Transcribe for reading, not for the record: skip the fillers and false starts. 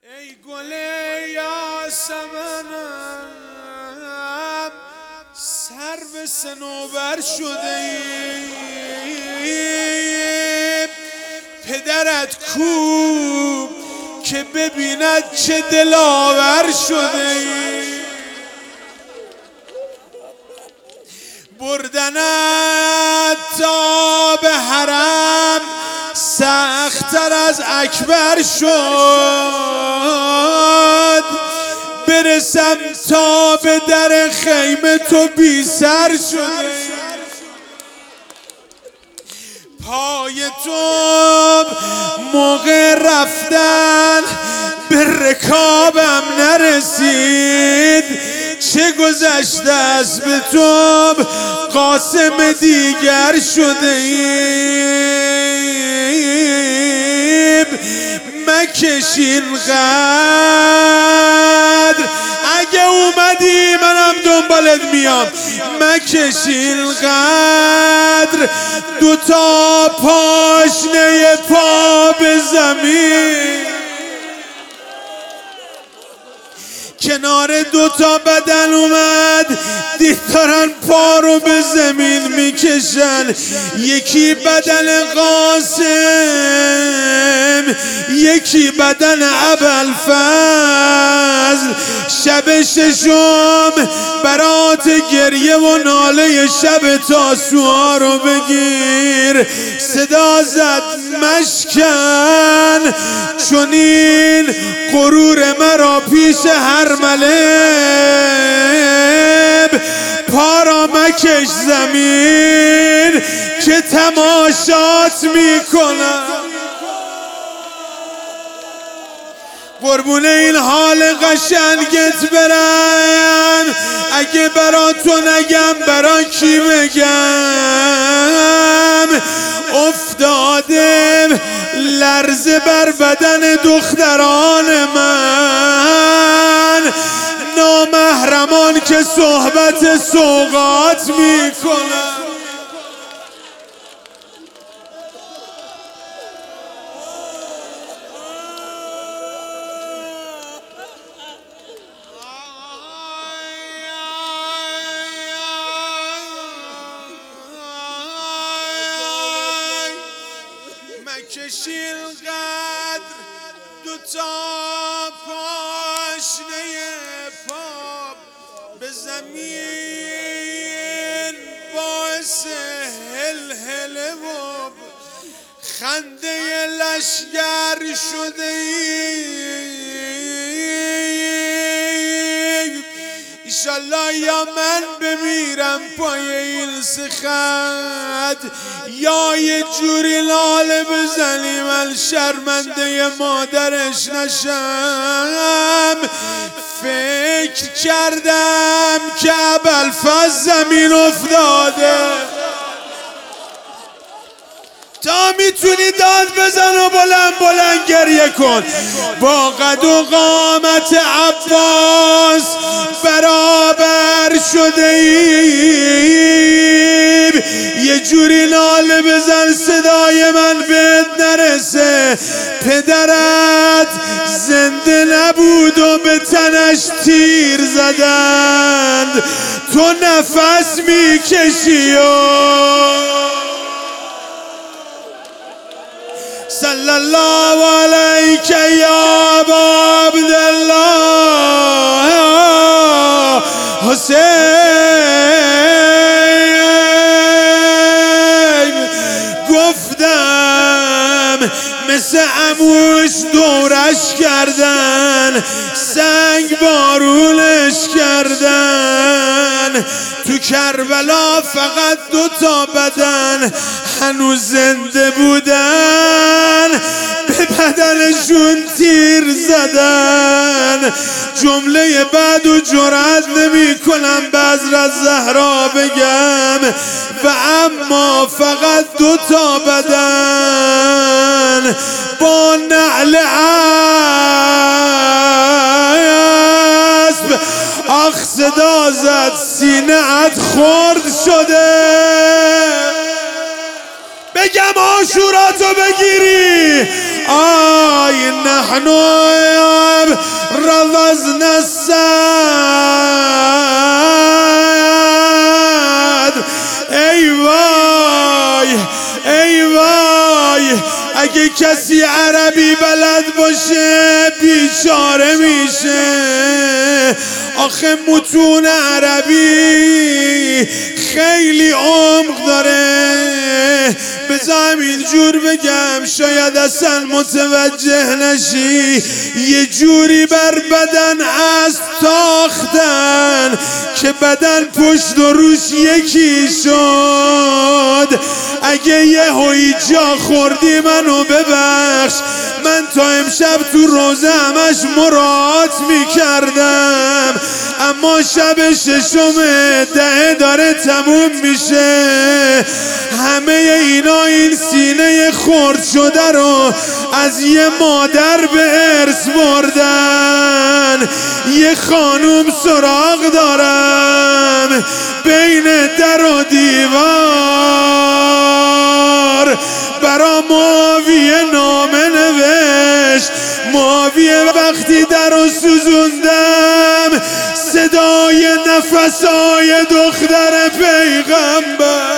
ای گل یاسمنم سر به صنوبر شده ای پدرت کو که ببیند چه دلاور شده ای بردنت تا به حرم سخت‌تر از اکبر شد برسم تا به در خیمه تو بی سر شد پای تو موقع رفتن به رکابم نرسید چه گذشته است به تو قاسم دیگر شده ایم مکش اینقدر اگه اومدی منم دنبالت میام مکش اینقدر دوتا پاشنه پا به زمین کنار دوتا بدن اومد دید دارن پا رو به زمین میکشن یکی بدن قاسم یکی بدن ابوالفضل شب ششم برات گریه و ناله شب تاسوعا رو بگیر صدا زد مشکن چنین غرور مرا پیش هر ملب پا را مکش زمین که تماشات میکنم قربون این حال قشنگت برم اگه برا تو نگم برا کی بگم افتاده لرزه بر بدن دختران من نامحرمان که صحبت سوغات میکنن مکش اینقدر دوتا پاشنه پا به زمین باعث هلهله و خنده لشگر شده ایشالله یا من بمیرم پای این سخت یا یه جوری لاله بزنی من شرمنده مادرش نشم فکر کردم که ابوالفضل زمین افتاده تا میتونی داد بزن و بلند بلند گریه کن با قد و قامت عباس برابر شده ایم یه جوری ناله بزن صدای من بهت نرسه پدرت زنده نبود و به تنش تیر زدند تو نفس میکشی صلی الله علیک یا ابا عبدالله حسین گفتم مثل عموش دورش کردن سنگ بارونش کردن تو کربلا فقط دوتا بدن هنوز زنده بودن به بدنشون تیر زدن جمله بعد و جرأت نمی کنم به حضرت زهرا بگم و اما فقط دوتا بدن با نعل اسب آخ صدا زد سینه‌ات خرد شده بگم آشوراتو بگیری آی نحنو اگه کسی عربی بلد باشه بیچاره میشه. آخه متون عربی خیلی عمق داره. بذارم اینجور بگم شاید اصلا متوجه نشی. یه جوری بر بدن از تاختن که بدن پشت و روش یکی شد. اگه یه هوی جا خوردی منو ببخش، من تا امشب تو روزه همش مراعات میکردم، اما شب ششم دهه داره تموم میشه. همه اینا این سینه خرد شده رو از یه مادر به ارث بردن. یه خانوم سراغ دارم بین در و دیوار، برا معاویه نامه نوشت. معاویه وقتی در رو سوزوندم صدای نفسای دختر پیغمبر